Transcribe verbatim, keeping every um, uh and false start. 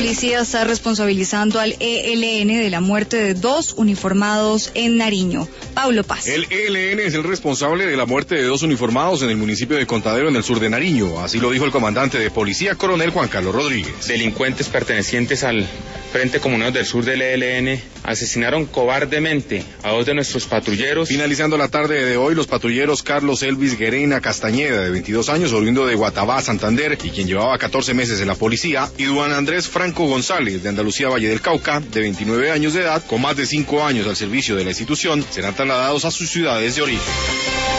policía está responsabilizando al E L N de la muerte de dos uniformados en Nariño. Pablo Paz. El E L N es el responsable de la muerte de dos uniformados en el municipio de Contadero, en el sur de Nariño. Así lo dijo el comandante de policía, coronel Juan Carlos Rodríguez. Delincuentes pertenecientes al Frente Comunero del Sur del E L N asesinaron cobardemente a dos de nuestros patrulleros. Finalizando la tarde de hoy, los patrulleros Carlos Elvis Guerena Castañeda, de veintidós años, oriundo de Guatabá, Santander, y quien llevaba catorce meses en la policía, y Duan Andrés Franco González, de Andalucía, Valle del Cauca, de veintinueve años de edad, con más de cinco años al servicio de la institución, serán trasladados a sus ciudades de origen.